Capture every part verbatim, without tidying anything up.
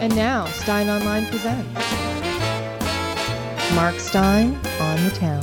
And now, Stein Online presents Mark Stein on the Town.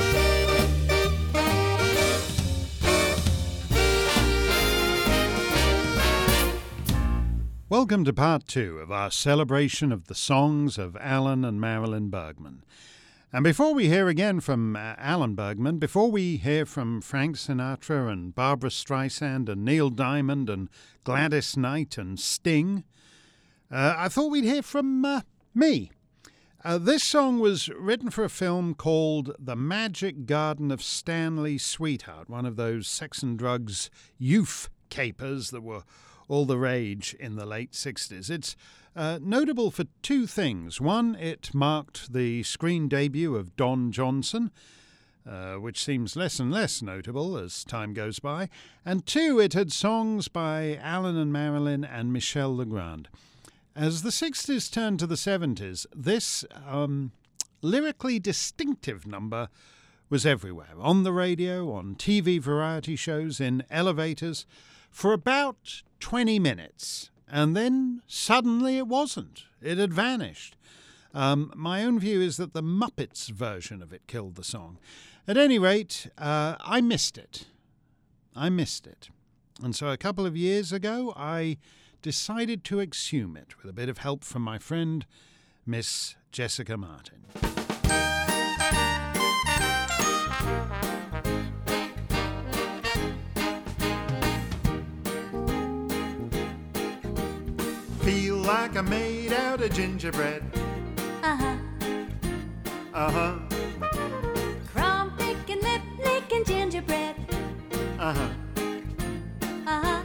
Welcome to part two of our celebration of the songs of Alan and Marilyn Bergman. And before we hear again from uh, Alan Bergman, before we hear from Frank Sinatra and Barbra Streisand and Neil Diamond and Gladys Knight and Sting, uh, I thought we'd hear from uh, me. Uh, this song was written for a film called The Magic Garden of Stanley Sweetheart, one of those sex and drugs youth capers that were all the rage in the late sixties. It's uh, notable for two things. One, it marked the screen debut of Don Johnson, uh, which seems less and less notable as time goes by. And two, it had songs by Alan and Marilyn and Michel Legrand. As the sixties turned to the seventies, this um, lyrically distinctive number was everywhere, on the radio, on T V variety shows, in elevators, for about twenty minutes, and then suddenly it wasn't. It had vanished. Um, my own view is that the Muppets version of it killed the song. At any rate, uh, I missed it. I missed it. And so a couple of years ago, I decided to exhume it with a bit of help from my friend, Miss Jessica Martin. Feel like I'm made out of gingerbread. Uh-huh. Uh-huh. Crumb picking, lip licking gingerbread. Uh-huh. Uh-huh.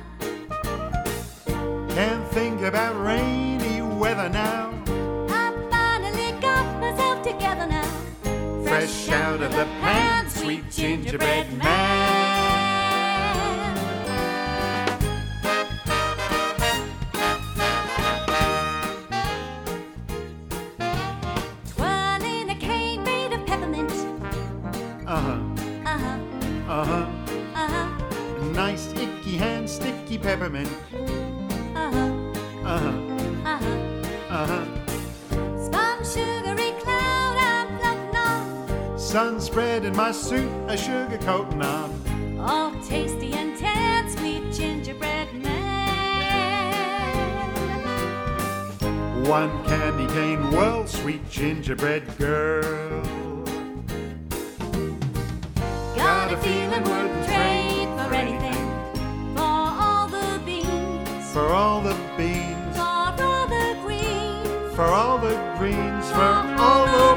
Can't think about rainy weather now. I finally got myself together now. Fresh out of the pan, sweet gingerbread man. Twirling a cane made of peppermint. Uh-huh. Uh-huh. Uh-huh. Uh-huh. Nice icky hand, sticky peppermint. Uh-huh. Uh-huh. Uh-huh. Uh-huh. Spun sugary cloud I'm floating on. Sun spread in my suit, a sugar coating on. All tasty and tan, sweet gingerbread man. One candy cane world, sweet gingerbread girl. Got a feeling wouldn't trade for anything. For all the beans. For all the beans. For all the greens. For all the greens. For all the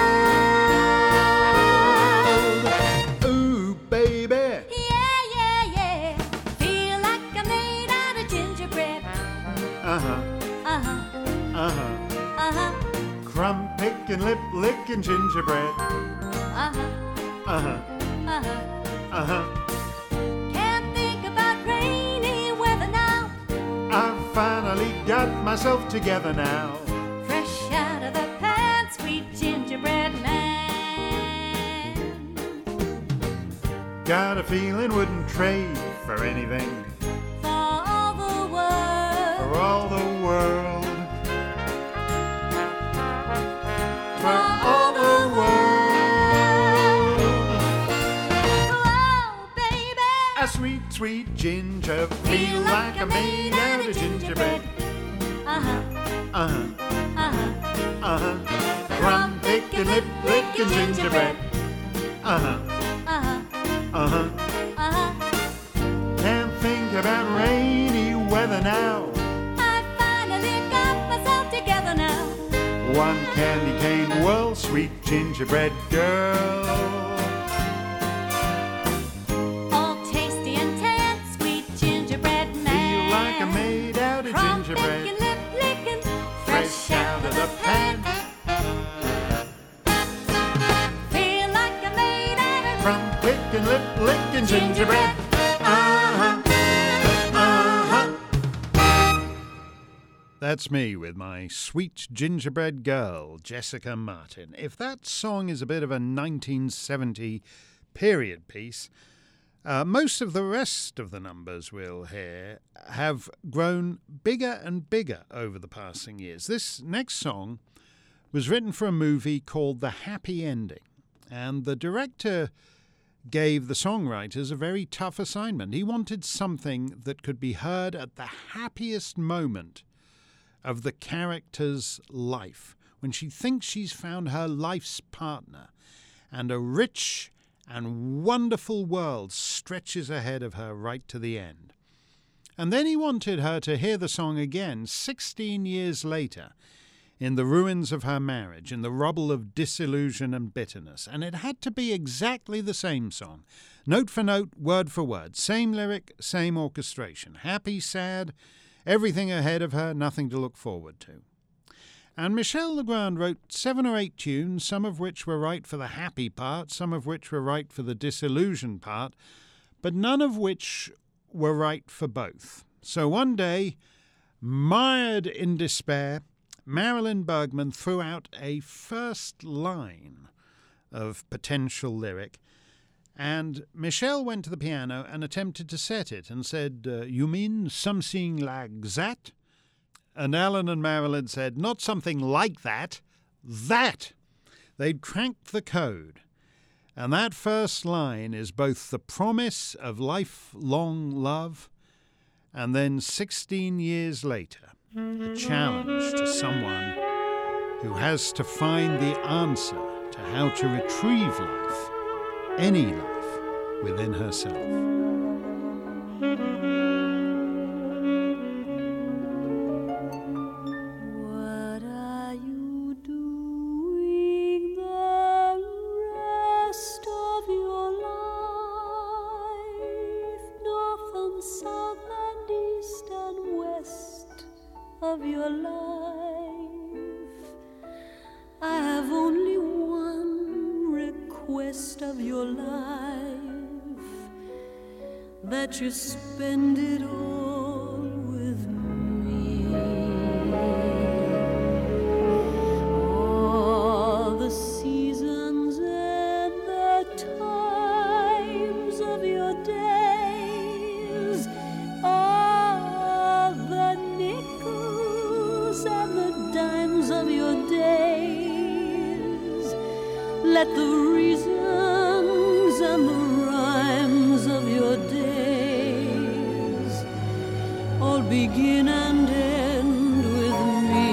world. Ooh, baby. Yeah, yeah, yeah. Feel like I'm made out of gingerbread. Uh-huh. Uh-huh. Uh-huh. Uh-huh. Crumb picking, lip licking gingerbread. Uh-huh. Uh-huh. Uh-huh. Uh-huh. Can't think about rainy weather now. I've finally got myself together now. Fresh out of the pan, sweet gingerbread man. Got a feeling wouldn't trade for anything. For all the world. For all the world. For all the world. Whoa, baby. A sweet, sweet ginger. Feel like I'm made out of gingerbread. Uh-huh. Uh-huh. Uh-huh. Uh-huh. Crumb picking, lip licking gingerbread. Uh-huh. Uh-huh. Uh-huh. Uh-huh. Can't think about rainy weather now. I finally got myself together now. One candy cane world, sweet gingerbread girl. All tasty and tan, sweet gingerbread man. Feel like I'm made out of Crumb gingerbread. picking, lip licking, Fresh out of the pan. Feel like I'm made out of Crumb picking, lip licking gingerbread. Uh-huh. Uh-huh. That's me with my sweet gingerbread girl, Jessica Martin. If that song is a bit of a nineteen seventy period piece, Uh, most of the rest of the numbers we'll hear have grown bigger and bigger over the passing years. This next song was written for a movie called The Happy Ending, and the director gave the songwriters a very tough assignment. He wanted something that could be heard at the happiest moment of the character's life, when she thinks she's found her life's partner, and a rich and wonderful world stretches ahead of her right to the end. And then he wanted her to hear the song again sixteen years later, in the ruins of her marriage, in the rubble of disillusion and bitterness. And it had to be exactly the same song, note for note, word for word, same lyric, same orchestration, happy, sad, everything ahead of her, nothing to look forward to. And Michel Legrand wrote seven or eight tunes, some of which were right for the happy part, some of which were right for the disillusioned part, but none of which were right for both. So one day, mired in despair, Marilyn Bergman threw out a first line of potential lyric, and Michel went to the piano and attempted to set it and said, uh, "You mean something like that?" And Alan and Marilyn said, "Not something like that, that." They'd cracked the code. And that first line is both the promise of lifelong love and then sixteen years later, a challenge to someone who has to find the answer to how to retrieve life, any life, within herself. What are you doing the rest of your life? North and south and east and west of your life. I have only one request of your life, that you spend it all with me. All the seasons and the times of your days, all the nickels and the dimes of your days. Let the reasons and the rhymes of your days all begin and end with me.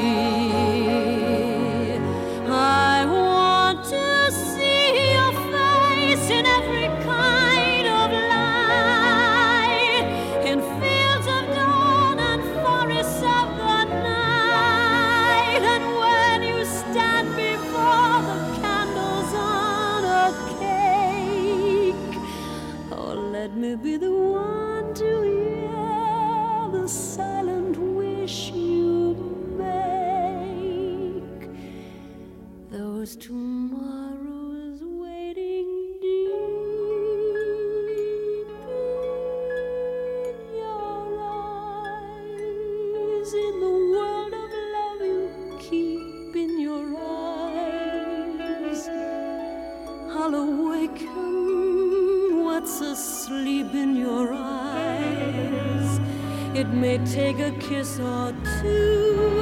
I want to see your face in every kind of light, in fields of dawn and forests of the night. And when you stand before the candles on a cake, oh, let me be the one to hear the silent wish you make. Those tomorrows waiting deep in your eyes, in the world of love you keep in your eyes. I'll awaken what's asleep in your eyes. It may take a kiss or two.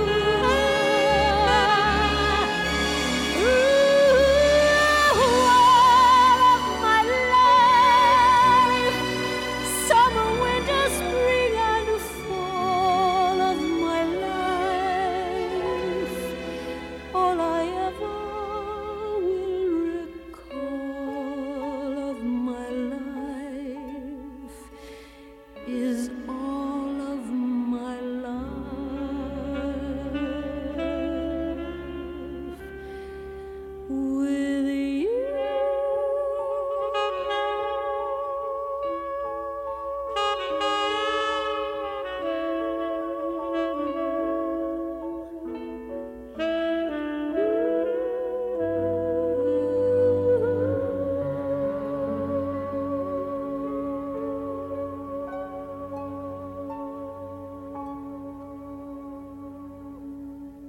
All of my life, summer, winter, spring, and fall of my life, all I ever will recall of my life is all of my life with you.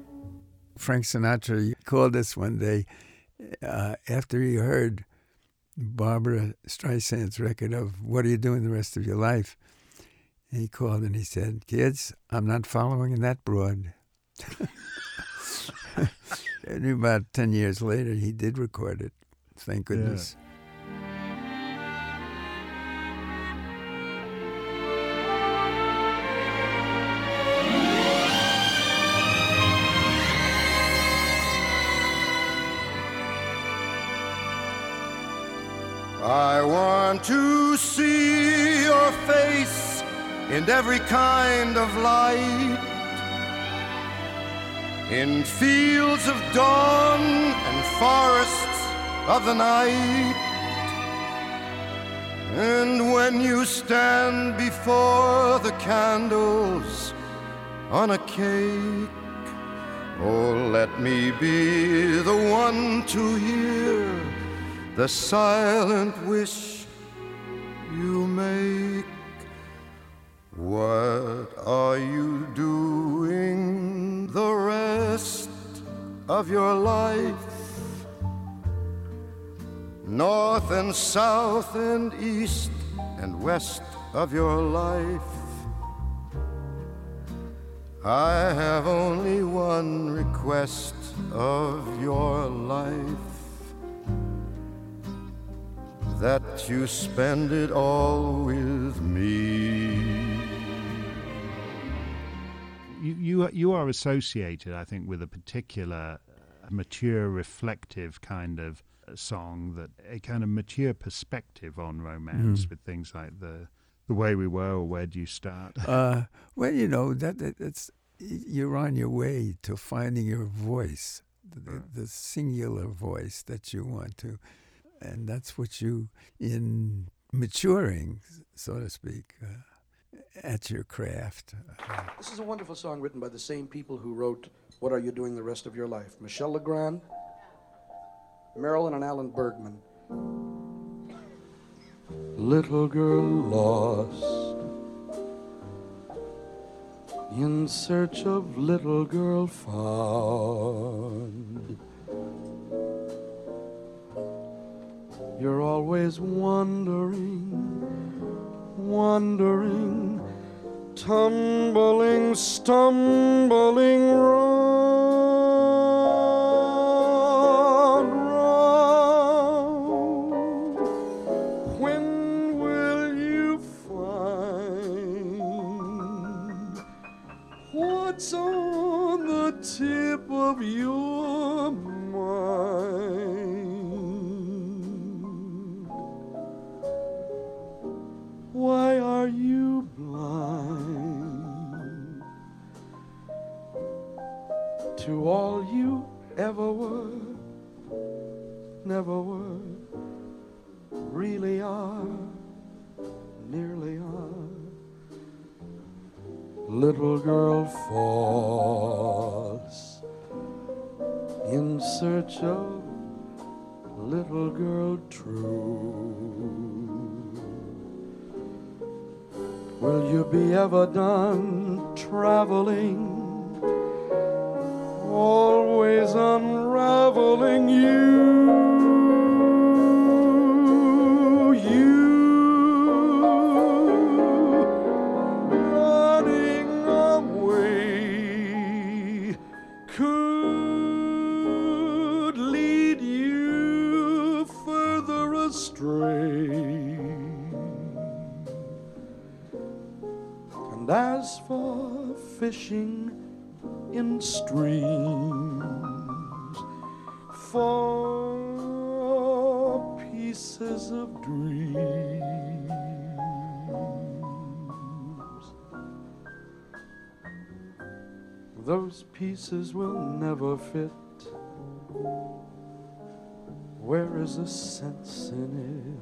Frank Sinatra called us one day uh, after he heard Barbara Streisand's record of What Are You Doing the Rest of Your Life? And he called and he said, kids, I'm not following that broad. And about ten years later, he did record it. Thank goodness. Yeah. I want to see your face in every kind of light, in fields of dawn and forests of the night. And when you stand before the candles on a cake, oh, let me be the one to hear the silent wish you make. What are you doing the rest of your life? North and south and east and west of your life. I have only one request of your life, that you spend it all with me. You, you, you are associated, I think, with a particular uh, mature, reflective kind of song, that a kind of mature perspective on romance, mm. with things like the the way we were, or Where Do You Start? uh, well, you know, that, that that's you're on your way to finding your voice, the, the singular voice that you want to. And that's what you, in maturing, so to speak, uh, at your craft. This is a wonderful song written by the same people who wrote What Are You Doing the Rest of Your Life? Michel Legrand, Marilyn and Alan Bergman. Little girl lost in search of little girl found. You're always wondering, wondering, tumbling, stumbling round, round. When will you find what's on the tip of your mind? Why are you blind to all you ever were, never were, really are, nearly are? Little girl false in search of little girl true. Will you be ever done traveling, always unraveling you, you, running away could lead you further astray. And as for fishing in streams for pieces of dreams, those pieces will never fit. Where is the sense in it?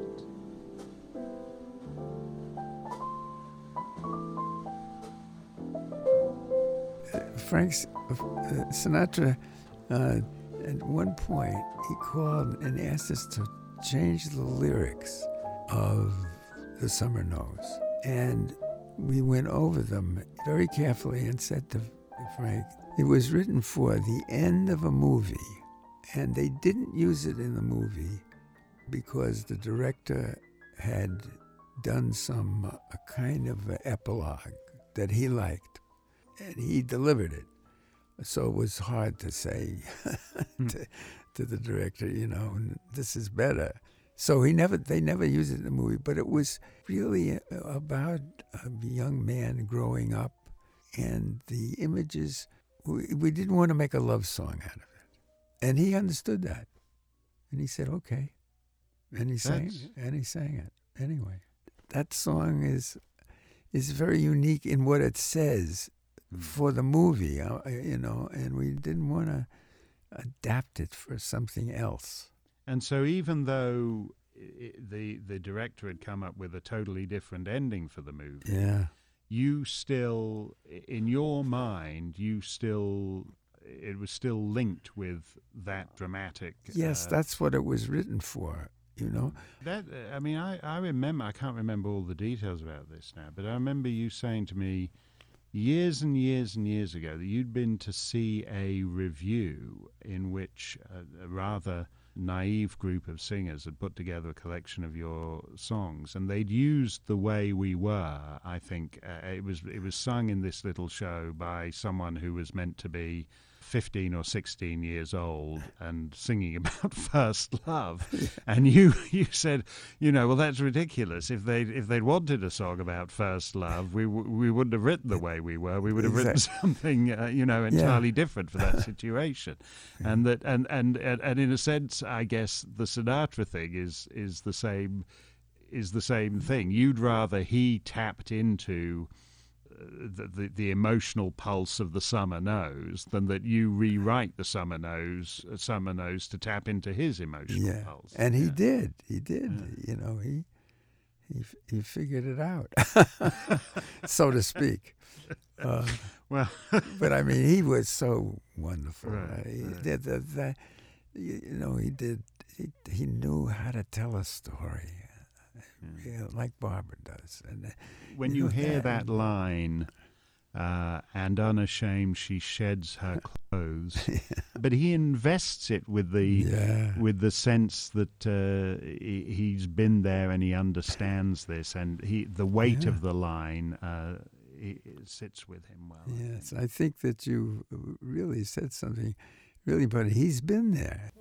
Frank uh, Sinatra, uh, at one point, he called and asked us to change the lyrics of The Summer Knows. And we went over them very carefully and said to Frank, it was written for the end of a movie, and they didn't use it in the movie because the director had done some uh, a kind of a epilogue that he liked, and he delivered it. So it was hard to say to, to the director, you know, this is better. So he never, they never used it in the movie, but it was really about a young man growing up, and the images. We, we didn't want to make a love song out of it, and he understood that, and he said, "Okay," and he sang, That's... and he sang it anyway. That song is is very unique in what it says mm. for the movie, uh, you know, and we didn't want to adapt it for something else. And so even though it, the the director had come up with a totally different ending for the movie, yeah, you still, in your mind, you still, it was still linked with that dramatic... Yes, uh, that's what it was written for, you know. That I mean, I, I remember, I can't remember all the details about this now, but I remember you saying to me years and years and years ago that you'd been to see a review in which a, a rather naive group of singers had put together a collection of your songs, and they'd used The Way We Were. I think uh, it was it was sung in this little show by someone who was meant to be fifteen or sixteen years old and singing about first love. And you you said, you know, well, that's ridiculous. If they if they'd wanted a song about first love, we w- we wouldn't have written The Way We Were. We would have exactly. written something uh, you know entirely yeah. different for that situation. and that and, and and and in a sense, I guess the Sinatra thing is is the same is the same thing. You'd rather he tapped into The, the the emotional pulse of the Summer Knows than that you rewrite the Summer Knows uh, Summer Knows to tap into his emotional yeah. pulse. And he yeah. did. He did. Yeah. You know, he he he figured it out, so to speak. Uh, well, but I mean, he was so wonderful. Right, uh, he right. did the, the, you know, he did. He he knew how to tell a story, Yeah. you know, like Barbara does. And uh, when you, you know, hear that, that line, uh, and unashamed she sheds her clothes, yeah. but he invests it with the yeah. with the sense that uh, he, he's been there and he understands this, and he the weight yeah. of the line uh, it, it sits with him well. Yes, I think. I think that you really said something really, but he's been there.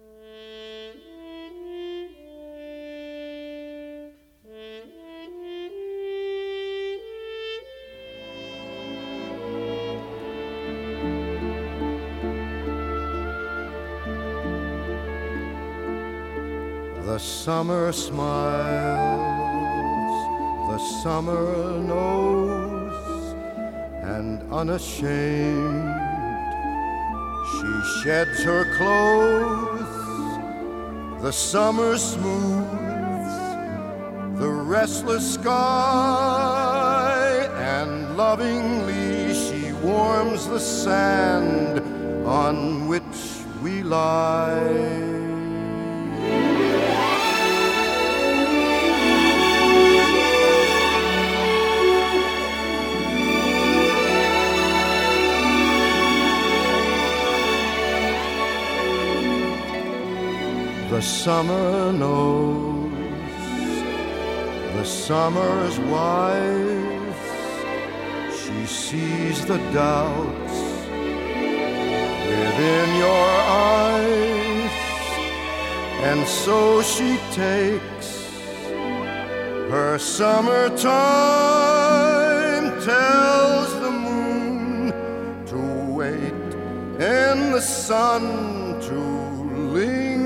The summer smiles, the summer knows, and unashamed she sheds her clothes. The summer smooths the restless sky, and lovingly she warms the sand on which we lie. The summer knows, the summer's wise. She sees the doubts within your eyes, and so she takes her summertime, tells the moon to wait and the sun to linger,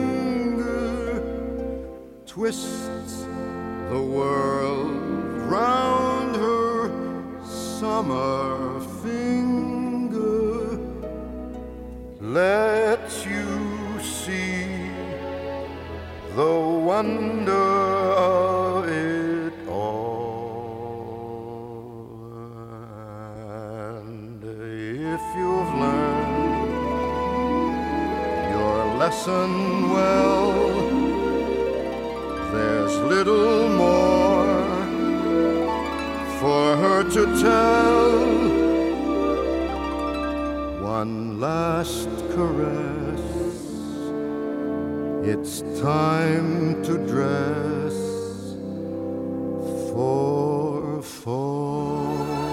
twists the world round her summer finger, lets you see the wonder of it all. And if you've learned your lesson well, there's little more for her to tell. One last caress It's time to dress for fall.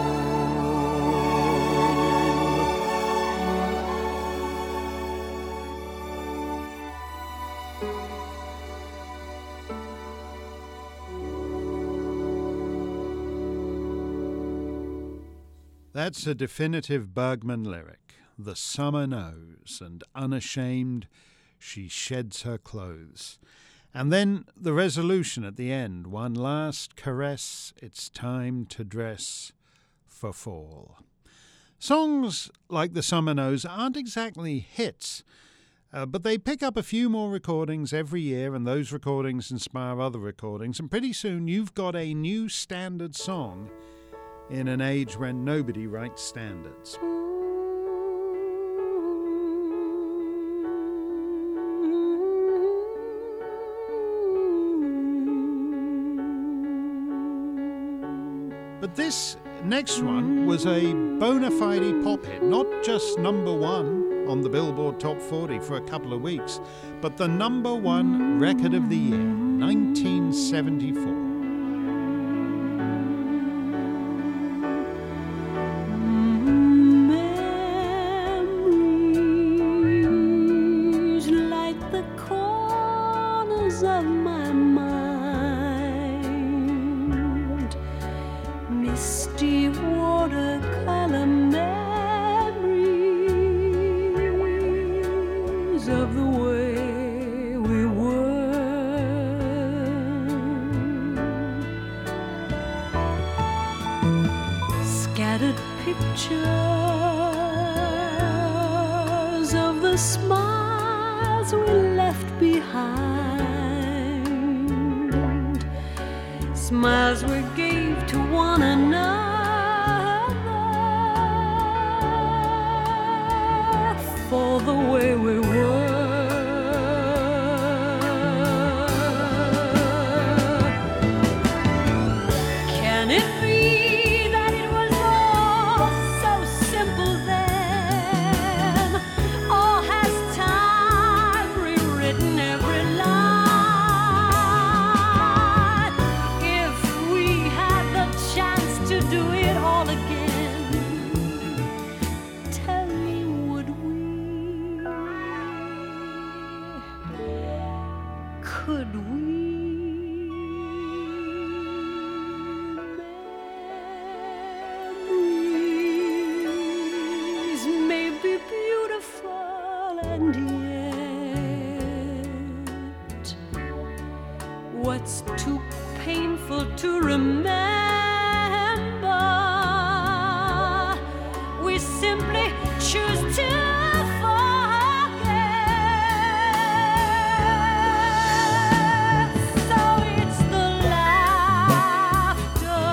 That's a definitive Bergman lyric. The summer knows, and unashamed she sheds her clothes. And then the resolution at the end, one last caress, it's time to dress for fall. Songs like The Summer Knows aren't exactly hits, uh, but they pick up a few more recordings every year, and those recordings inspire other recordings, and pretty soon you've got a new standard song in an age when nobody writes standards. But this next one was a bona fide pop hit, not just number one on the Billboard Top forty for a couple of weeks, but the number one record of the year, nineteen seventy-four. Smiles we gave to one another for the way we were. Can it be that it was all so simple then? Or has time rewritten every line? To do it all again, tell me, would we? Could we? Memories may be beautiful, and yet what's too painful to remember? We simply choose to forget. So it's the laughter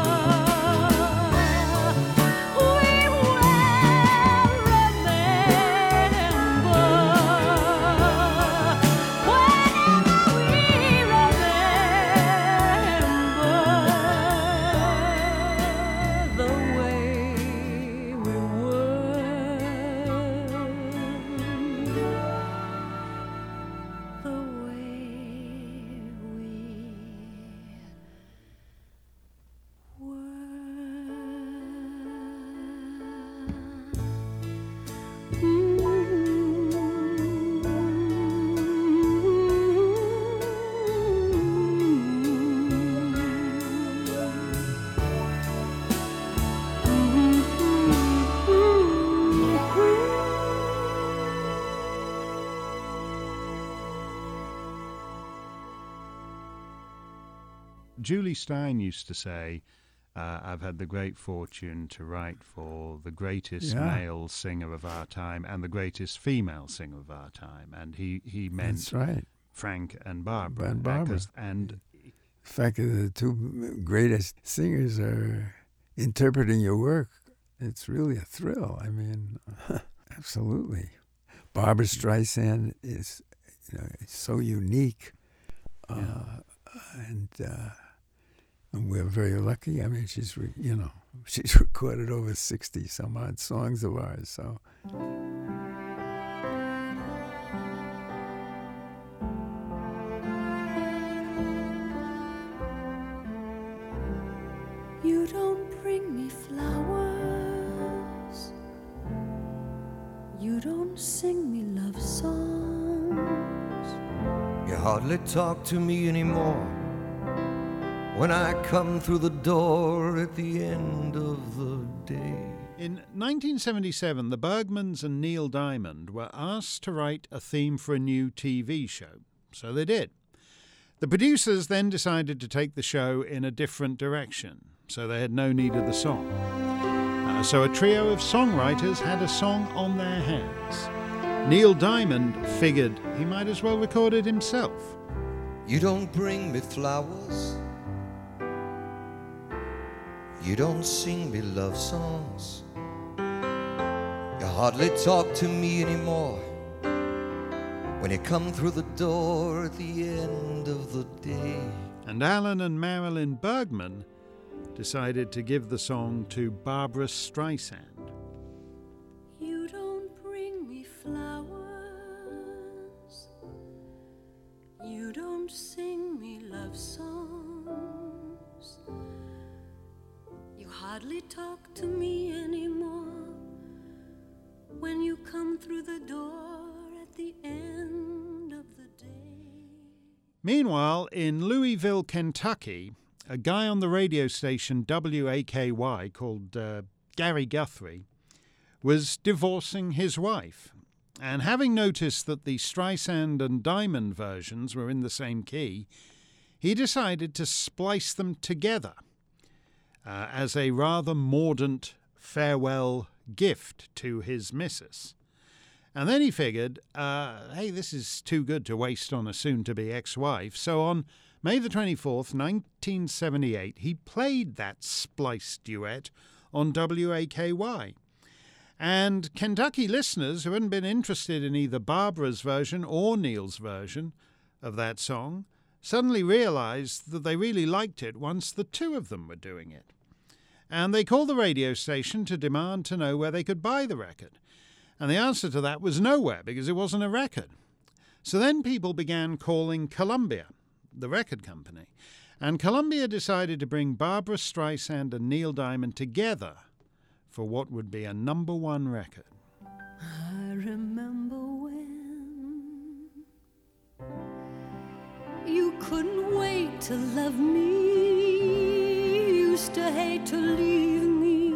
we will remember. Whenever we remember the way we Julie Stein used to say, uh, I've had the great fortune to write for the greatest Yeah. male singer of our time and the greatest female singer of our time. And he, he meant That's right. Frank and Barbara. And Barbara. Because- And The fact that the two greatest singers are interpreting your work, it's really a thrill. I mean, absolutely. Barbara Streisand is, you know, so unique, uh, Yeah. and, uh, and we're very lucky. I mean, she's re- you know she's recorded over sixty some odd songs of ours. So You don't sing me love songs. You hardly talk to me anymore when I come through the door at the end of the day. In nineteen seventy-seven, the Bergmans and Neil Diamond were asked to write a theme for a new T V show, so they did. The producers then decided to take the show in a different direction, so they had no need of the song. Uh, so a trio of songwriters had a song on their hands. Neil Diamond figured he might as well record it himself. You don't bring me flowers. You don't sing me love songs. You hardly talk to me anymore when you come through the door at the end of the day. And Alan and Marilyn Bergman decided to give the song to Barbra Streisand. You don't bring me flowers. You don't sing me love songs. You hardly talk to me anymore when you come through the door at the end of the day. Meanwhile, in Louisville, Kentucky, a guy on the radio station W A K Y called uh, Gary Guthrie was divorcing his wife. And having noticed that the Streisand and Diamond versions were in the same key, he decided to splice them together uh, as a rather mordant farewell gift to his missus. And then he figured, uh, hey, this is too good to waste on a soon-to-be ex-wife. So on May the twenty-fourth, nineteen seventy-eight, he played that spliced duet on W A K Y. And Kentucky listeners who hadn't been interested in either Barbara's version or Neil's version of that song suddenly realized that they really liked it once the two of them were doing it. And they called the radio station to demand to know where they could buy the record. And the answer to that was nowhere, because it wasn't a record. So then people began calling Columbia, the record company, and Columbia decided to bring Barbra Streisand and Neil Diamond together for what would be a number one record. I remember when you couldn't wait to love me, used to hate to leave me.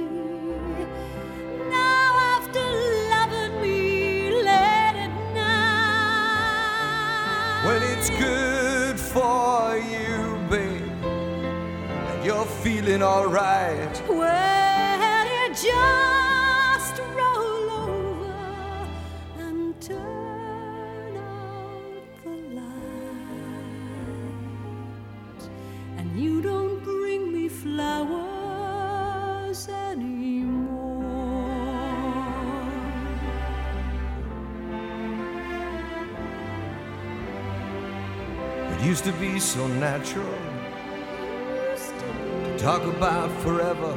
Now after loving me late at night, When it's good for you, babe, and you're feeling alright, well, you just roll over and turn out the lights, and you don't bring me flowers anymore. it used to be so natural to talk about forever.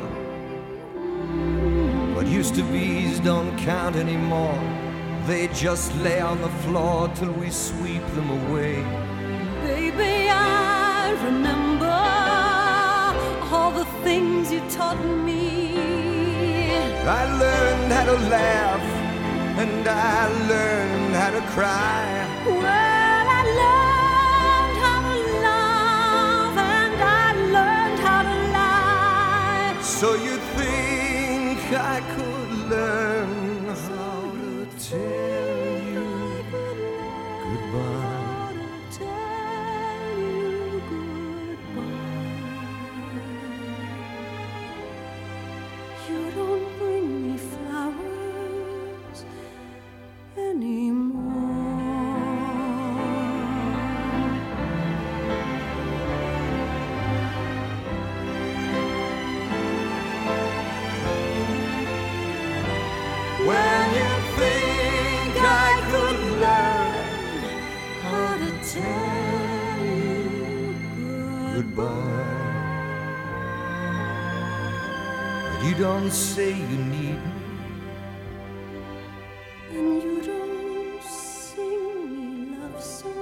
What used to be's don't count anymore. They just lay on the floor till we sweep them away. Baby, I remember all the things you taught me. I learned how to laugh, and I learned how to cry. Well, I learned how to love, and I learned how to lie. So you think I could learn how to tell you goodbye? How to tell you goodbye. You don't bring me flowers anymore. When you think I could learn How to tell you goodbye, but you don't say you need me. and you don't sing me love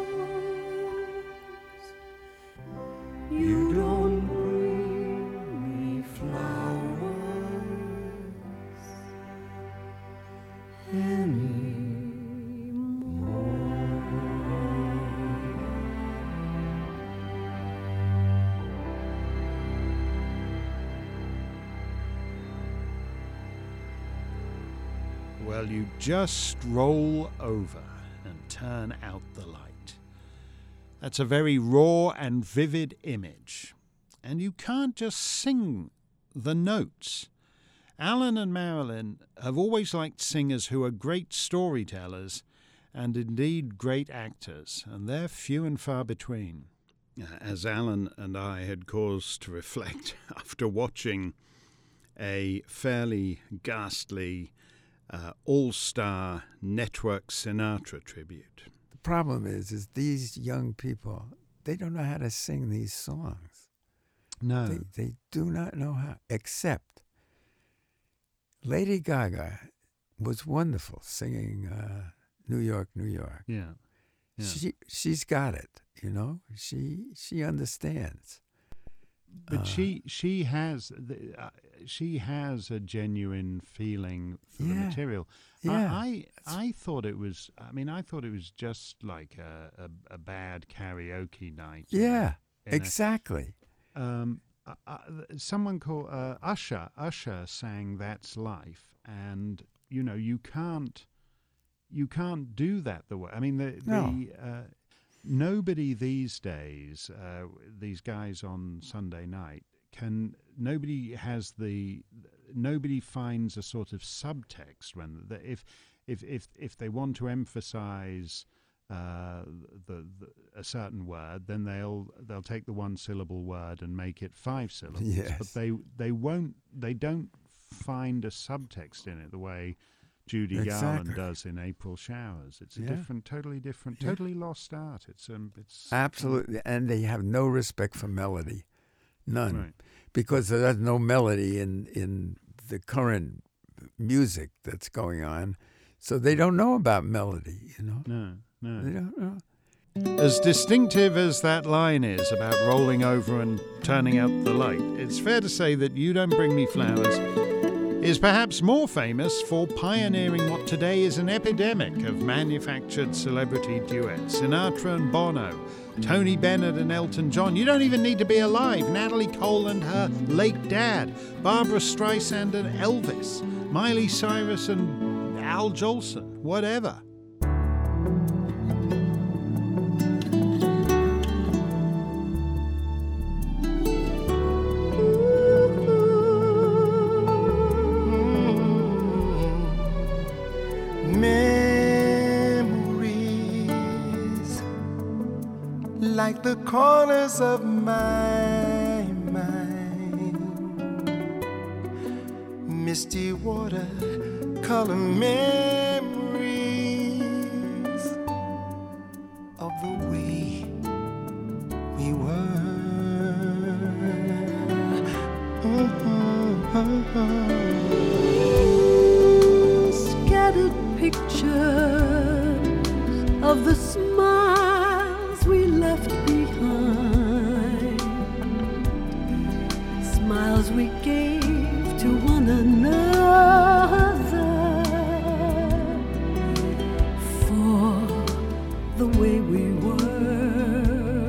songs. You don't bring me flowers Well, you just roll over and turn out the light. That's a very raw and vivid image. And you can't just sing the notes. Alan and Marilyn have always liked singers who are great storytellers and indeed great actors, and they're few and far between. As Alan and I had cause to reflect after watching a fairly ghastly Uh, all-star network Sinatra tribute. The problem is, is these young people, they don't know how to sing these songs. No. They, they do not know how, except Lady Gaga was wonderful singing uh, New York, New York. Yeah. yeah. She, she's got it, you know? She, she understands. But uh, she she has the, uh, she has a genuine feeling for the Yeah. material. Yeah. I I, I thought it was. I mean, I thought it was just like a a, a bad karaoke night. in a- Yeah, in a- exactly. um, uh, uh, someone called uh, Usher. Usher sang "That's Life," and you know you can't you can't do that the way. I mean, the No. the. Uh, Nobody these days, uh, these guys on Sunday night, can. Nobody has the. Nobody finds a sort of subtext when the, if if if if they want to emphasize uh, the, the a certain word, then they'll they'll take the one syllable word and make it five syllables. Yes. But they they won't. They don't find a subtext in it the way Judy Garland Exactly. does in April Showers. It's a Yeah. different, totally different, Yeah. totally lost art. It's um, it's Absolutely. And they have no respect for melody. None. Right. Because there's no melody in, in the current music that's going on. So they don't know about melody, you know? No, no. They don't know. As distinctive as that line is about rolling over and turning out the light, it's fair to say that You Don't Bring Me Flowers is perhaps more famous for pioneering what today is an epidemic of manufactured celebrity duets. Sinatra and Bono, Tony Bennett and Elton John. You don't even need to be alive. Natalie Cole and her late dad, Barbra Streisand and Elvis, Miley Cyrus and Al Jolson, whatever. Like the corners of my mind, misty water color memories of the way we were. Mm-hmm. Scattered pictures of the smiles we left behind, smiles we gave to one another for the way we were.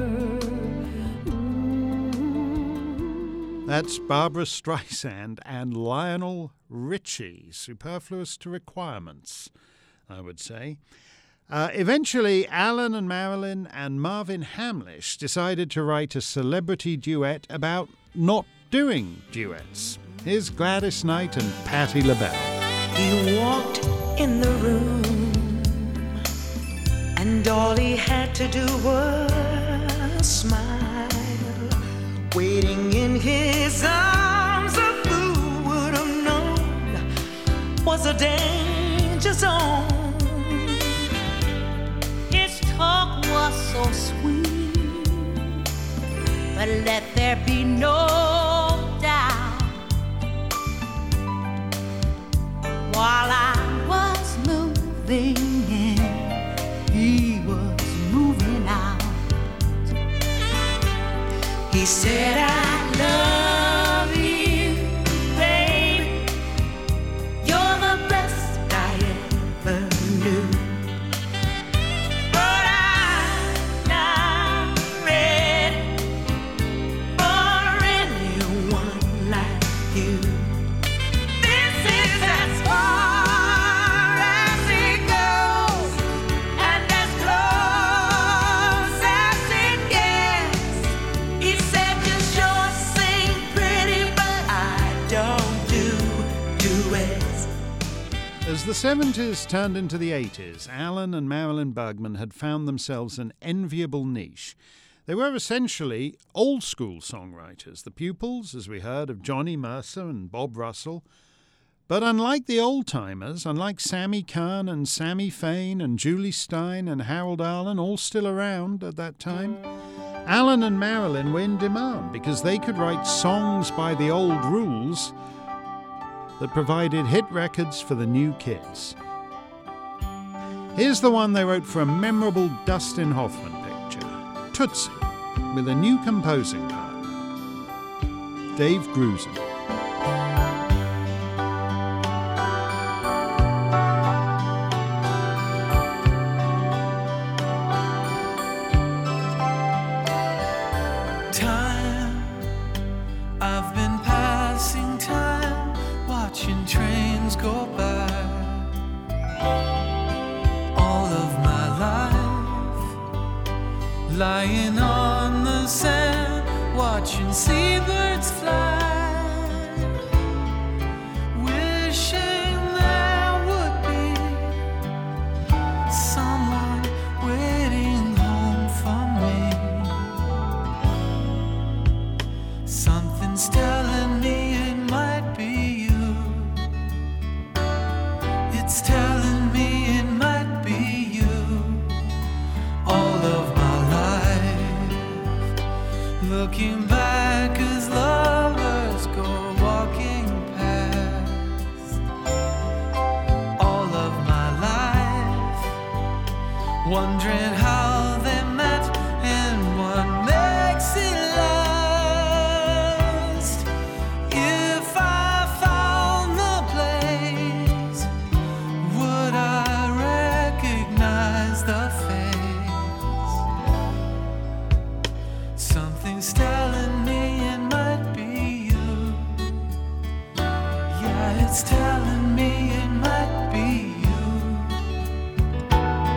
Mm-hmm. That's Barbra Streisand and Lionel Richie, superfluous to requirements, I would say. Uh, eventually, Alan and Marilyn and Marvin Hamlish decided to write a celebrity duet about not doing duets. Here's Gladys Knight and Patti LaBelle. He walked in the room, and all he had to do was smile. Waiting in his arms, a fool would have known was a danger zone. Talk was so sweet, but let there be no doubt. While I was moving in, he was moving out. He said, I love you, baby. You're the best I As the seventies turned into the eighties, Alan and Marilyn Bergman had found themselves an enviable niche. They were essentially old-school songwriters, the pupils, as we heard, of Johnny Mercer and Bob Russell. But unlike the old-timers, unlike Sammy Cahn and Sammy Fain and Julie Stein and Harold Arlen, all still around at that time, Alan and Marilyn were in demand because they could write songs by the old rules that provided hit records for the new kids. Here's the one they wrote for a memorable Dustin Hoffman picture, Tootsie, with a new composing partner, Dave Grusin. Time, I've been passing time, watching trains go by. All of my life, lying on the sand, watching seabirds fly, wishing there would be someone waiting home for me. Something's telling me it might be you. It's telling me it might be you. All of my life, looking back as lovers go walking past. All of my life, wondering how they met and what makes it last. If I found the place, would I recognize the face? Something's telling me it might be you. Yeah, it's telling me it might be you.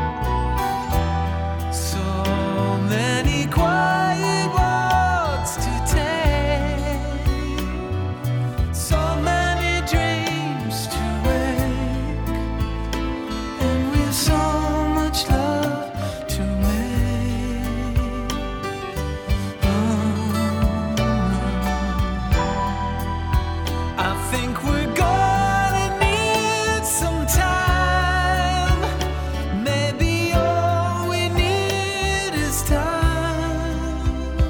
So many quiet walks to take, so many dreams to wake, and we've so much love to make. I think we're gonna need some time. Maybe all we need is time.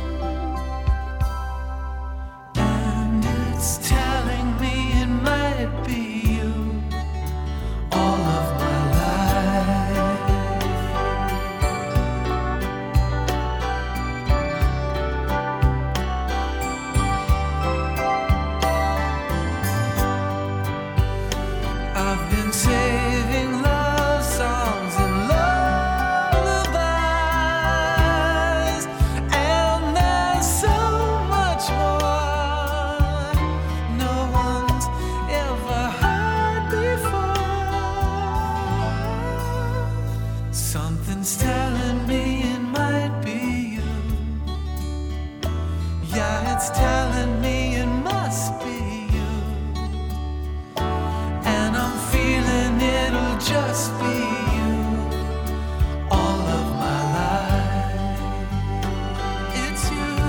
And it's telling me it might be you. All of my life. I've been saving love songs and lullabies, and there's so much more no one's ever heard before. Something's telling me it might be you. Yeah, it's telling me it must be you. And I'm feeling it'll just be you. All of my life, it's you,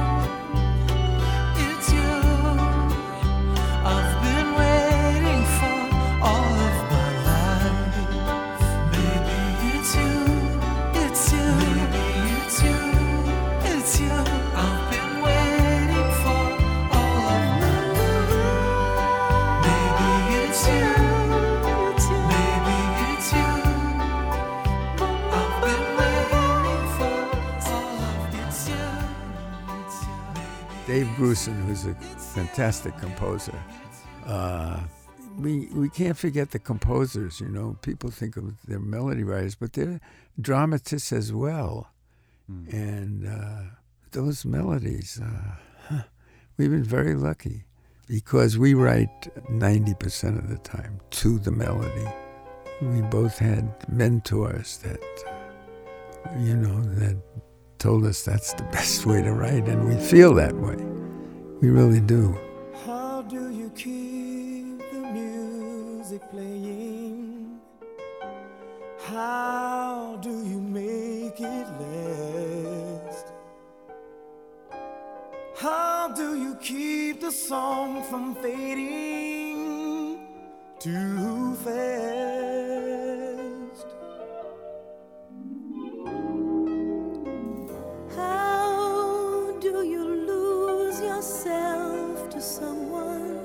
it's you. I've been waiting for all of my life. Maybe it's you, it's you, maybe it's you, it's you. I've been waiting for all of my life. Maybe it's you, it's you, maybe it's you. I've been waiting for all of it's you, it's you. Dave Grusin, who's a fantastic composer. Uh, we we can't forget the composers. You know, people think of they're melody writers, but they're dramatists as well. And uh, those melodies, uh, huh, we've been very lucky because we write ninety percent of the time to the melody. We both had mentors that, uh, you know, that told us that's the best way to write, and we feel that way. We really do. How do you keep the music music playing, how do you make it last? How do you keep the song from fading too fast? How do you lose yourself to someone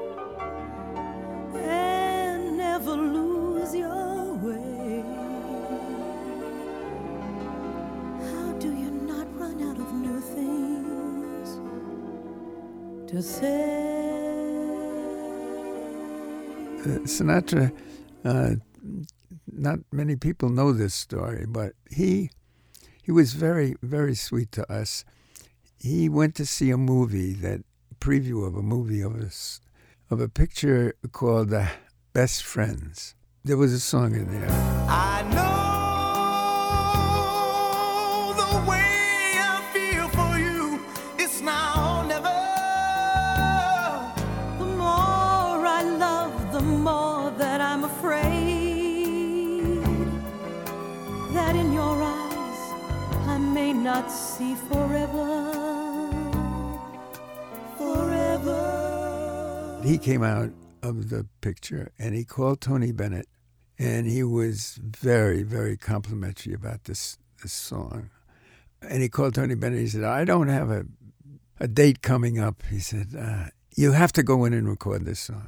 and never lose your way? How do you not run out of new things to say? Uh, Sinatra, uh, not many people know this story, but he he was very, very sweet to us. He went to see a movie, that preview of a movie of a, s- of a picture called uh, Best Friends. There was a song in there. I know the way I feel for you. It's now or never. The more I love, the more that I'm afraid that in your eyes I may not see forever, forever. He came out of the picture and he called Tony Bennett, and he was very, very complimentary about this this song. And he called Tony Bennett. He said, "I don't have a a date coming up." He said, uh, "You have to go in and record this song."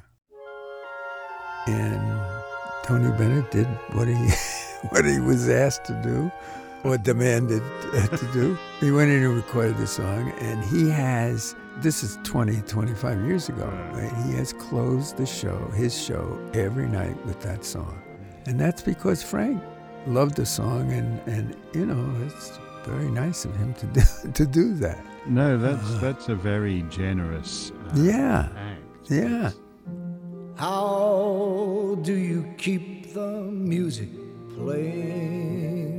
And Tony Bennett did what he what he was asked to do, or demanded to do. He went in and recorded the song, and he has, this is twenty, twenty-five years ago, right? He has closed the show, his show, every night with that song. And that's because Frank loved the song, and, and you know, it's very nice of him to do, to do that. No, that's that's a very generous uh, Yeah, act. yeah. How do you keep the music playing?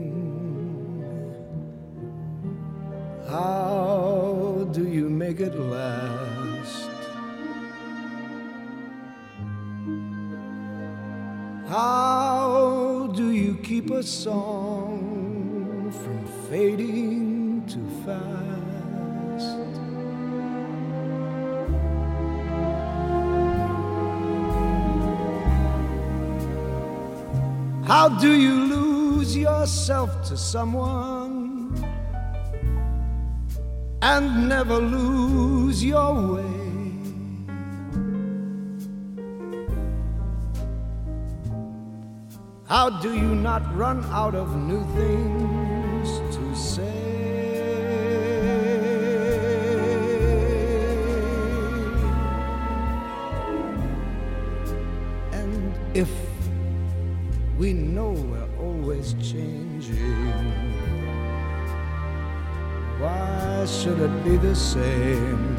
How do you make it last? How do you keep a song from fading too fast? How do you lose yourself to someone and never lose your way? How do you not run out of new things to say? And if we know we're always changing, why should it be the same?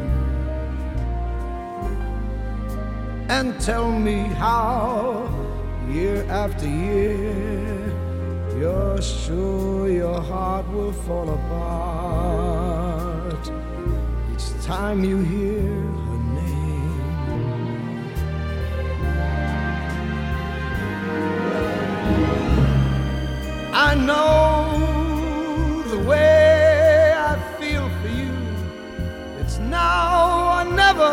And tell me how, year after year, you're sure your heart will fall apart each time you hear her name. I know the way I feel for you. It's now or never.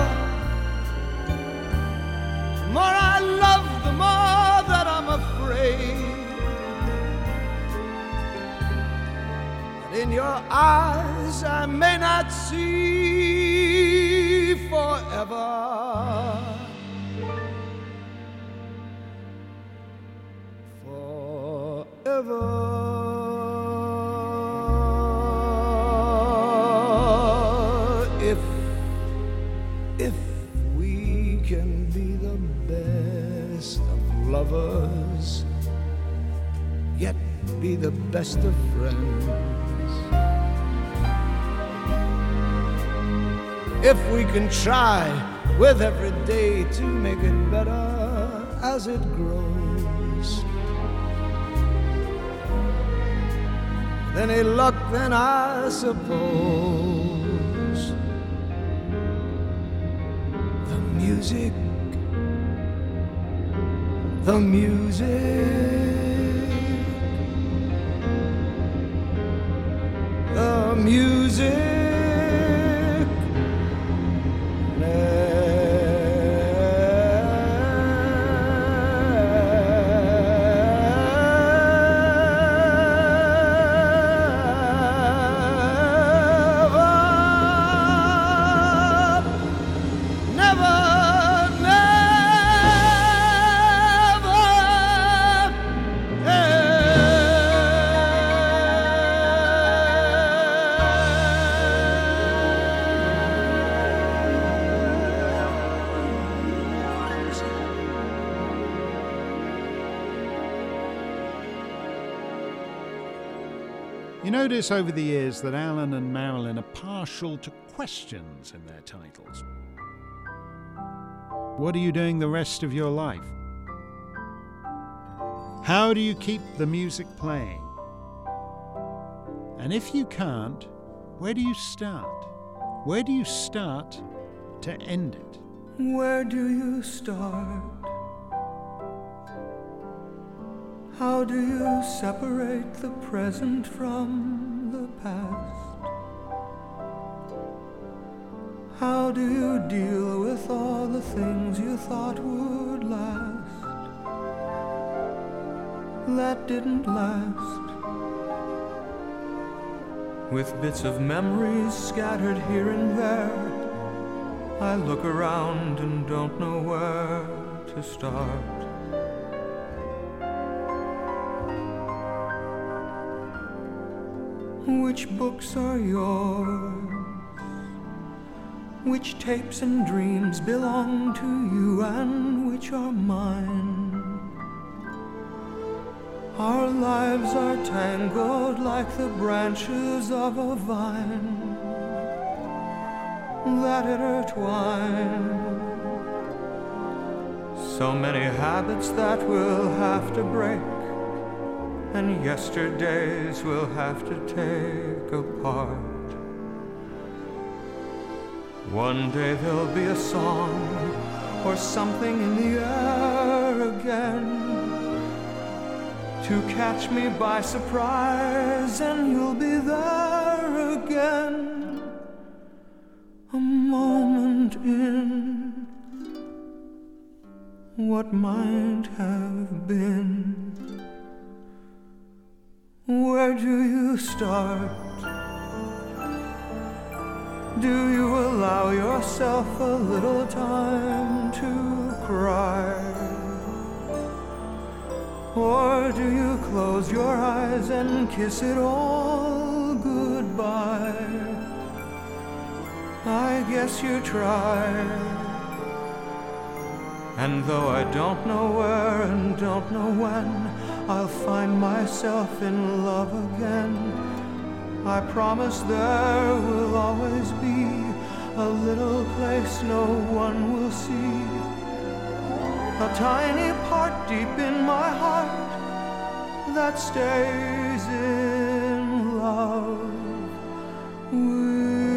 The more I love, the more that I'm afraid that in your eyes I may not see forever. Forever. If, if we can be the best of lovers, yet be the best of friends. If we can try with every day to make it better as it grows, with any luck then I suppose the music the music, the music. You notice over the years that Alan and Marilyn are partial to questions in their titles. What are you doing the rest of your life? How do you keep the music playing? And if you can't, where do you start? Where do you start to end it? Where do you start? How do you separate the present from the past? How do you deal with all the things you thought would last that didn't last? With bits of memories scattered here and there, I look around and don't know where to start. Which books are yours? Which tapes and dreams belong to you and which are mine? Our lives are tangled like the branches of a vine that intertwine. So many habits that we'll have to break, and yesterdays we'll have to take apart. One day there'll be a song or something in the air again to catch me by surprise, and you'll be there again. A moment in what might have been. Where do you start? Do you allow yourself a little time to cry? Or do you close your eyes and kiss it all goodbye? I guess you try. And though I don't know where and don't know when, I'll find myself in love again. I promise there will always be a little place no one will see, a tiny part deep in my heart that stays in love with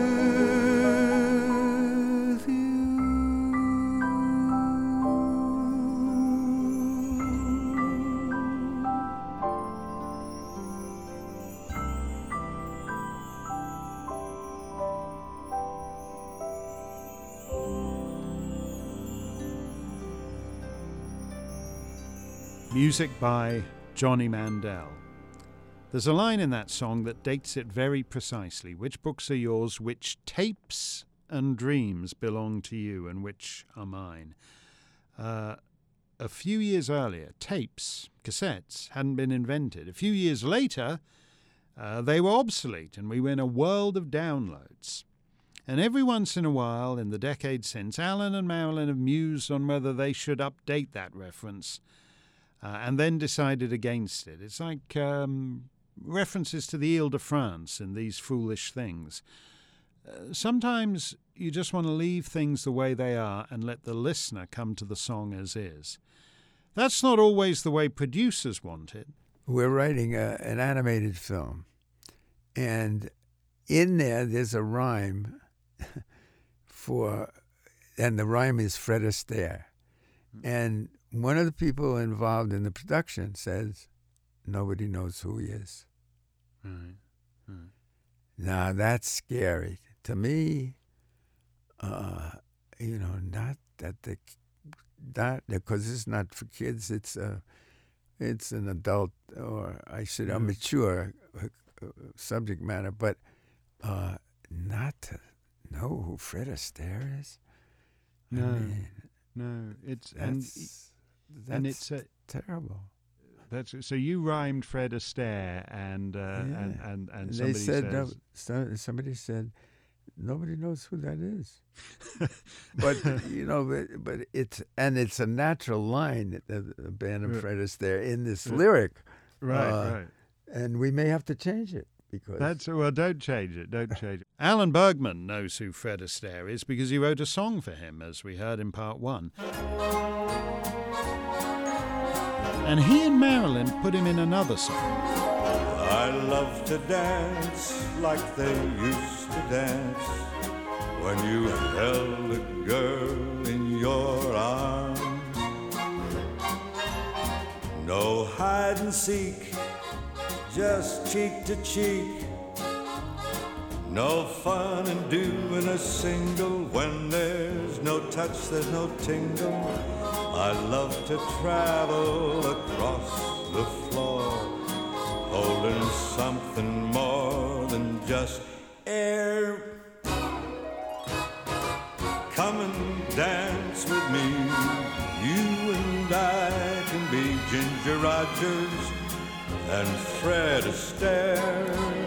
Music by Johnny Mandel. There's a line in that song that dates it very precisely. Which books are yours? Which tapes and dreams belong to you and which are mine? Uh, a few years earlier, tapes, cassettes, hadn't been invented. A few years later, uh, they were obsolete and we were in a world of downloads. And every once in a while, in the decades since, Alan and Marilyn have mused on whether they should update that reference uh, and then decided against it. It's like um, references to the Ile-de-France and These Foolish Things. Uh, sometimes you just want to leave things the way they are and let the listener come to the song as is. That's not always the way producers want it. We're writing a, an animated film, and in there there's a rhyme for, and the rhyme is Fred Astaire. And one of the people involved in the production says nobody knows who he is. Right. Right. Now that's scary to me. Uh, you know, not that the that because it's not for kids. It's a it's an adult, or I should a mature uh, subject matter, but uh, not to know who Fred Astaire is. No, I mean, no, it's that's, and that's and it's a, terrible. That's so you rhymed Fred Astaire and uh, Yeah. and and and They somebody said no, says so- somebody said nobody knows who that is. But you know, but, but it's and it's a natural line, the, the band of Right. Fred Astaire in this Right. lyric, right, uh, right. and we may have to change it because That's well. Don't change it. Don't change it. Alan Bergman knows who Fred Astaire is because he wrote a song for him, as we heard in part one. And he and Marilyn put him in another song. I love to dance like they used to dance when you held a girl in your arms. No hide and seek, just cheek to cheek. No fun in doing a single when there's no touch, there's no tingle. I love to travel across the floor, holding something more than just air. Come and dance with me. You and I can be Ginger Rogers and Fred Astaire.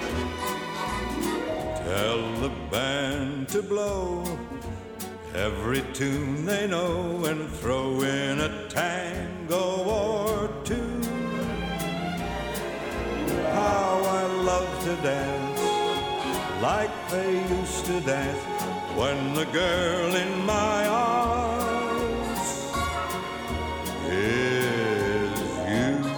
Tell the band to blow every tune they know and throw in a tango or two. How I love to dance like they used to dance when the girl in my arms is you.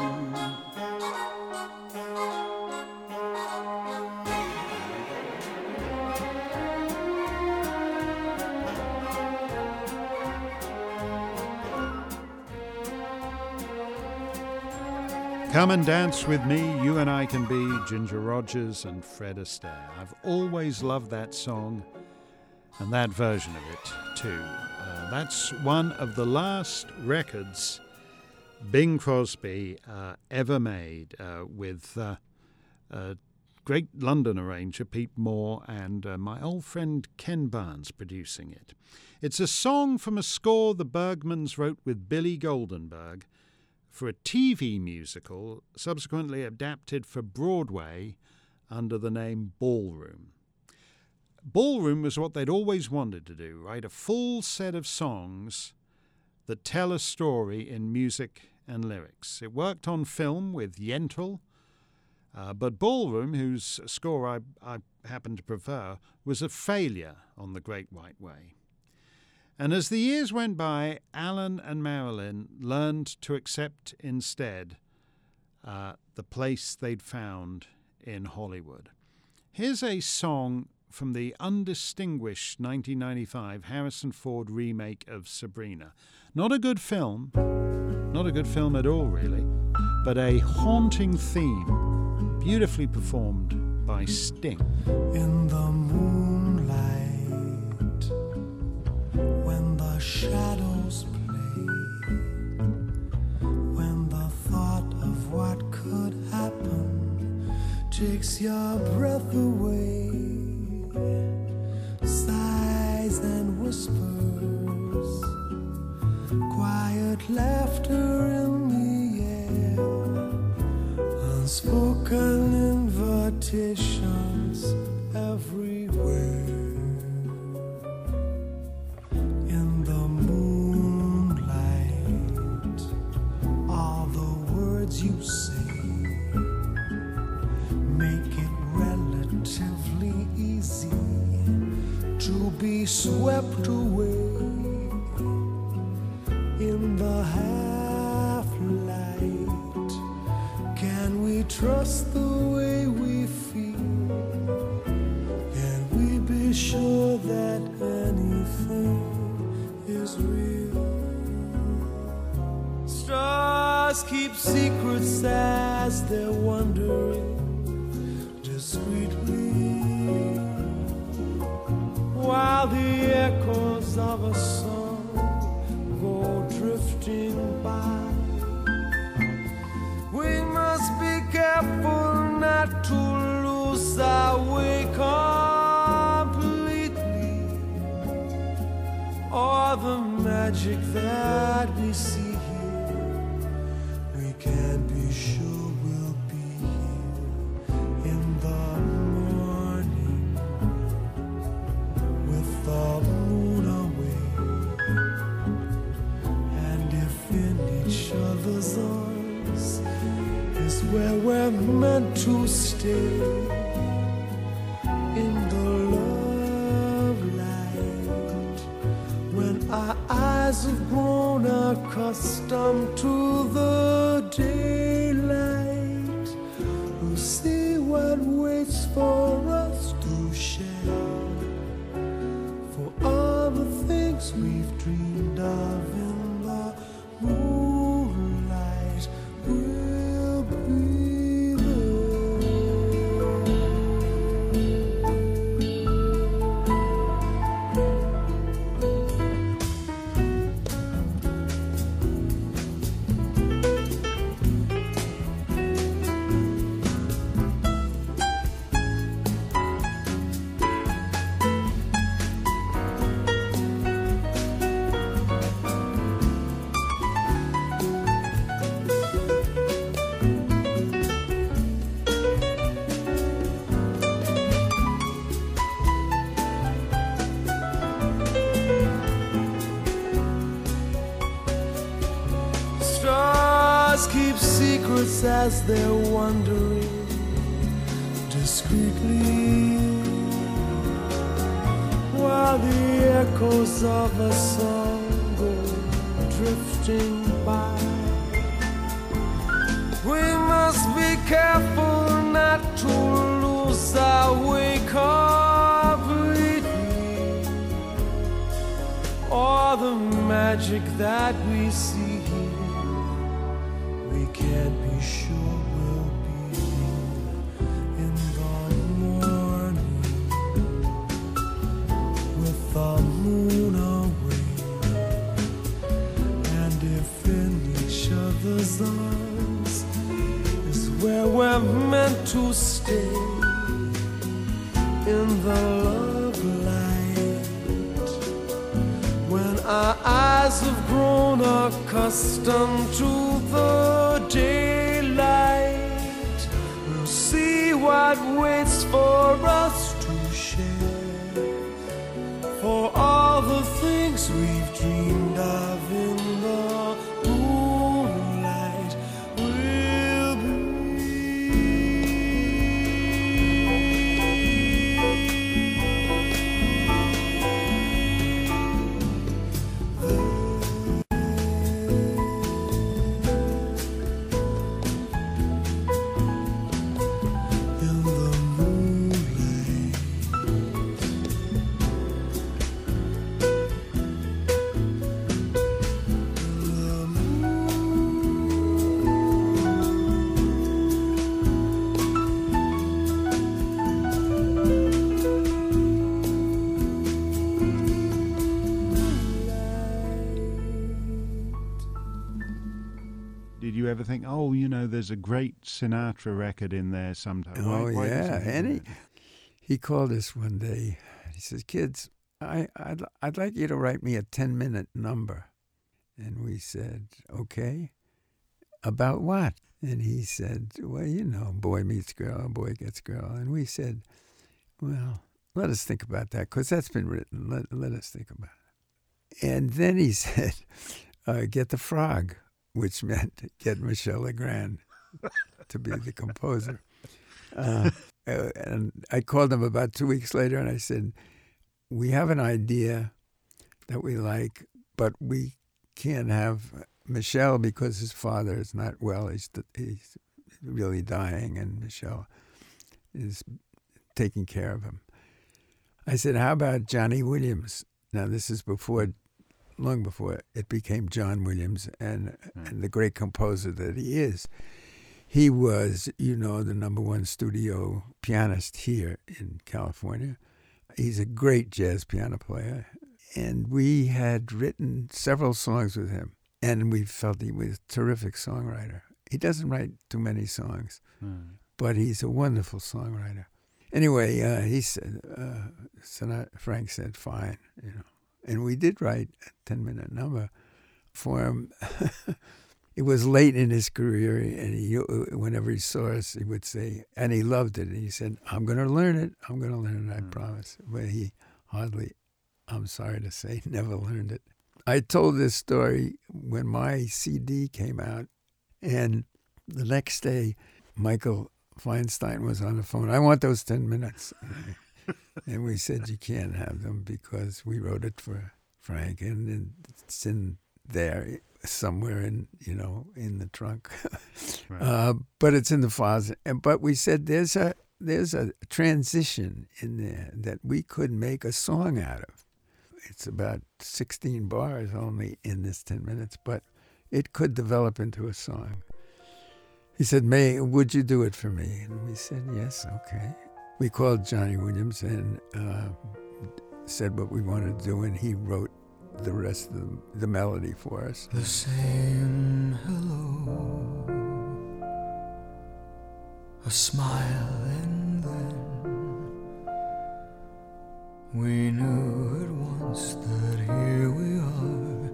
Come and dance with me, you and I can be Ginger Rogers and Fred Astaire. I've always loved that song and that version of it too. Uh, that's one of the last records Bing Crosby uh, ever made uh, with uh, uh, great London arranger Pete Moore and uh, my old friend Ken Barnes producing it. It's a song from a score the Bergmans wrote with Billy Goldenberg for a T V musical subsequently adapted for Broadway under the name Ballroom. Ballroom was what they'd always wanted to do, write a full set of songs that tell a story in music and lyrics. It worked on film with Yentl, uh, but Ballroom, whose score I, I happen to prefer, was a failure on The Great White Way. And as the years went by, Alan and Marilyn learned to accept instead uh, the place they'd found in Hollywood. Here's a song from the undistinguished nineteen ninety-five Harrison Ford remake of Sabrina. Not a good film, not a good film at all really, but a haunting theme, beautifully performed by Sting. In the moonlight, when the shadows play, when the thought of what could happen takes your breath away, sighs and whispers, quiet laughter in the air, unspoken invitations everywhere. In the moonlight, all the words you say make it relatively easy to be swept away. In the half-light, can we trust the way we feel? Can we be sure that anything is real? Stars keep secrets as they're wandering discreetly, while the echoes of a song go drifting by. We must be careful not to lose our way completely, or the magic that we see here, we can't be sure we'll be here in the morning with the moon away, and if in each other's arms is where we're meant to stay, in the love light, when our eyes have grown accustomed to the daylight, we'll see what waits for us to share, for all the things we've dreamed of in the moonlight will be keep secrets as they're wandering discreetly, while the echoes of a song go drifting by. We must be careful not to lose our way completely, or the magic that we see here, we can't be sure we'll be here in the morning with the moon away, and if in each other's arms is where we're meant to stay, in the love light, when our eyes have grown accustomed to the daylight, we'll see what waits for us to share, for all the things we've dreamed of in the moonlight will be. Did you ever think, oh, you know, there's a great Sinatra record in there sometime? Oh, Why- why yeah. doesn't he And do he, it? he called us one day. He says, kids, I, I'd, I'd like you to write me a ten-minute number. And we said, okay. About what? And he said, well, you know, boy meets girl, boy gets girl. And we said, well, let us think about that, because that's been written. Let, let us think about it. And then he said, uh, get the frog, which meant get Michel Legrand to be the composer. Uh, and I called him about two weeks later, and I said, we have an idea that we like, but we can't have Michel because his father is not well. He's, he's really dying, and Michel is taking care of him. I said, how about Johnny Williams? Now, this is before long before it became John Williams and, Mm. and the great composer that he is. He was, you know, the number one studio pianist here in California. He's a great jazz piano player. And we had written several songs with him. And we felt he was a terrific songwriter. He doesn't write too many songs, Mm. but he's a wonderful songwriter. Anyway, uh, he said, uh, Sinatra, Frank said, fine, you know. And we did write a ten-minute number for him. It was late in his career, and he, whenever he saw us, he would say, and he loved it. And he said, I'm going to learn it. I'm going to learn it, I Mm. promise. But he hardly, I'm sorry to say, never learned it. I told this story when my C D came out, and the next day, Michael Feinstein was on the phone. I want those ten minutes. And we said, you can't have them because we wrote it for Frank, and, and it's in there somewhere in, you know, in the trunk. Right. Uh, but it's in the files. And But we said there's a there's a transition in there that we could make a song out of. It's about sixteen bars only in this ten minutes, but it could develop into a song. He said, May, would you do it for me? And we said, yes, okay. We called Johnny Williams and uh, said what we wanted to do, and he wrote the rest of the, the melody for us. The same hello, a smile, and then we knew at once that here we are,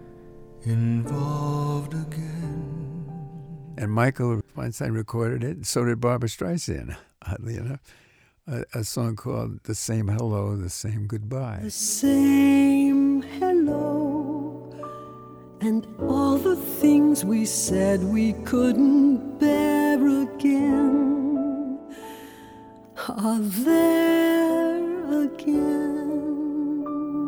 involved again. And Michael Feinstein recorded it, and so did Barbra Streisand, oddly enough. A, a song called The Same Hello, The Same Goodbye. The same hello, and all the things we said we couldn't bear again are there again.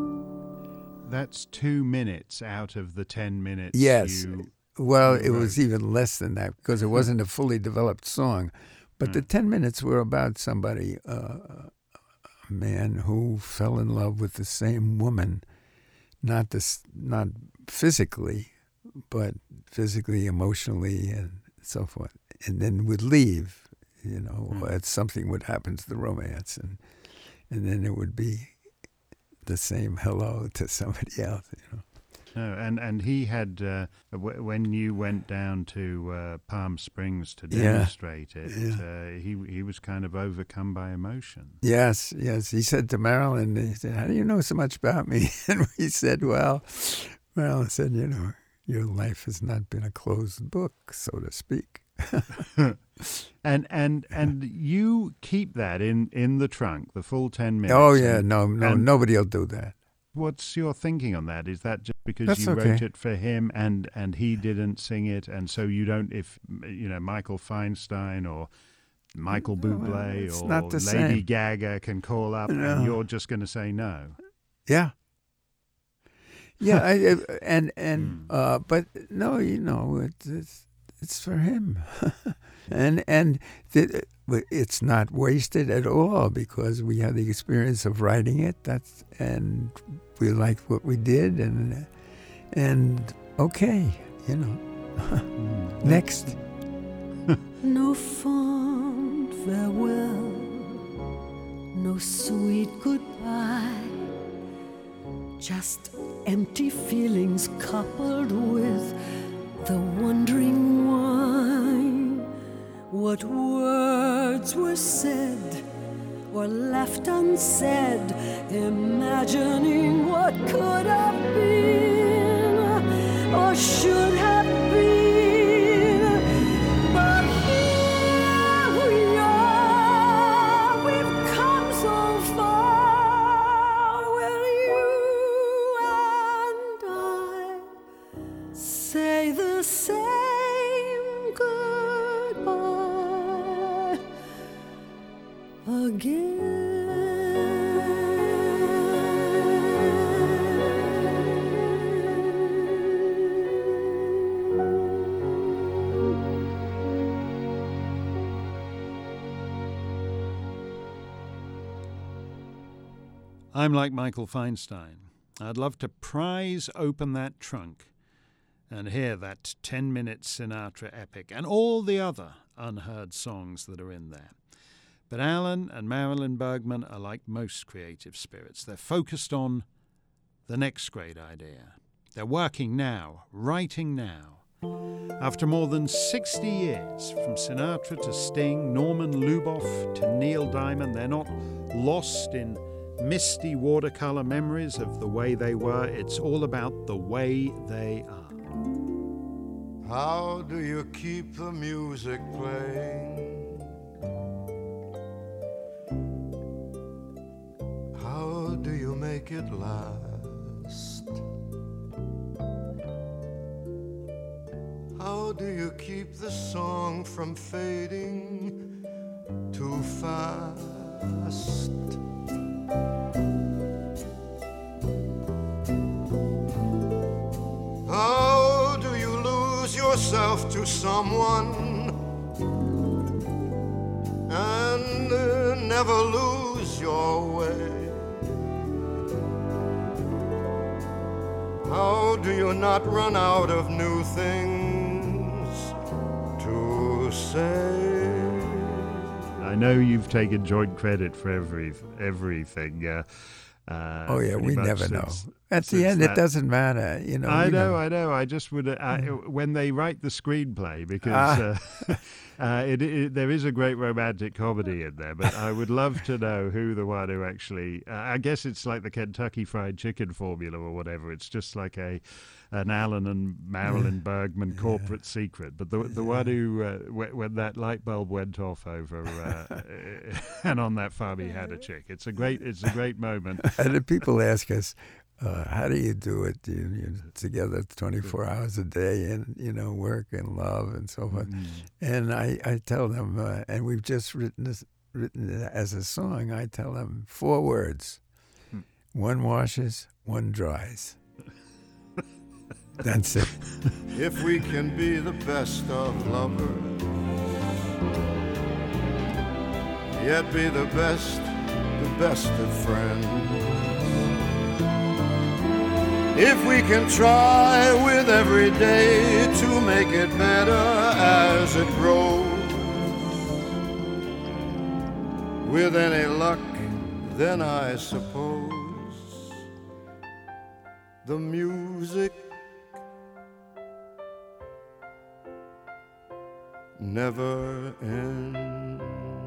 That's two minutes out of the ten minutes. Yes. You, well, you it wrote. was even less than that because it wasn't a fully developed song. But Mm. the ten minutes were about somebody, uh, a man who fell in love with the same woman, not this, not physically, but physically, emotionally, and so forth, and then would leave. You know, Mm. or something would happen to the romance, and and then it would be the same hello to somebody else. You know. No, and, and he had, uh, w- when you went down to uh, Palm Springs to Yeah. demonstrate it, Yeah. uh, he he was kind of overcome by emotion. Yes, yes. He said to Marilyn, he said, how do you know so much about me? And we said, well, Marilyn said, you know, your life has not been a closed book, so to speak. and and and you keep that in, in the trunk, the full ten minutes. Oh, yeah, and- no, no, and nobody will do that. What's your thinking on that? Is that just because That's you okay. wrote it for him and, and he didn't sing it, and so you don't, if, you know, Michael Feinstein or Michael No, Bublé it's or not the Lady same. Gaga can call up No. and you're just going to say no? Yeah. Yeah, I, I- and, and Hmm. uh, but no, you know, it, it's, it's for him. and and the, it's not wasted at all because we had the experience of writing it. That's and we liked what we did, and and okay, you know. Next. No fond farewell, no sweet goodbye, just empty feelings coupled with the wondering why. What words were said or left unsaid, imagining what could have been or should have been. But here we are, we've come so far, will you and I say the same goodbye I'm like Michael Feinstein. I'd love to prise open that trunk and hear that ten-minute Sinatra epic and all the other unheard songs that are in there. But Alan and Marilyn Bergman are like most creative spirits. They're focused on the next great idea. They're working now, writing now. After more than sixty years, from Sinatra to Sting, Norman Luboff to Neil Diamond, they're not lost in misty watercolor memories of the way they were. It's all about the way they are. How do you keep the music playing? How do you make it last? How do you keep the song from fading too fast? How do you lose yourself to someone and uh, never lose your way? How do you not run out of new things to say? I know you've taken joint credit for every everything. Uh, uh, oh yeah, we never since, know. At the end, that. It doesn't matter. You know. I know, know, I know. I just would uh, when they write the screenplay because uh, uh, it, it, there is a great romantic comedy in there. But I would love to know who the one who actually. Uh, I guess it's like the Kentucky Fried Chicken formula or whatever. It's just like a an Alan and Marilyn Bergman corporate yeah. secret. But the the one who uh, w- when that light bulb went off over uh, and on that farm he had a chick. It's a great it's a great moment. And the people ask us. Uh, how do you do it? You, you're together twenty-four hours a day and, you know, work and love and so forth. Mm. And I, I tell them, uh, and we've just written this, written it as a song, I tell them four words. Hmm. One washes, one dries. That's it. If we can be the best of lovers, yet be the best, the best of friends. If we can try with every day to make it better as it grows, with any luck, then I suppose the music never ends.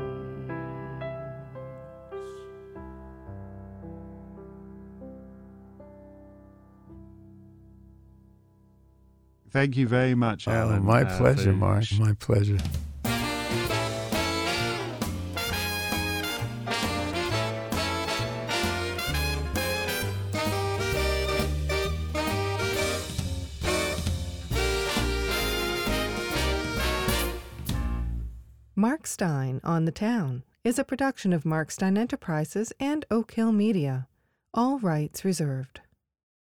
Thank you very much, Alan. Oh, my uh, pleasure, for... Mark. My pleasure. Mark Stein on the Town is a production of Mark Stein Enterprises and Oak Hill Media. All rights reserved.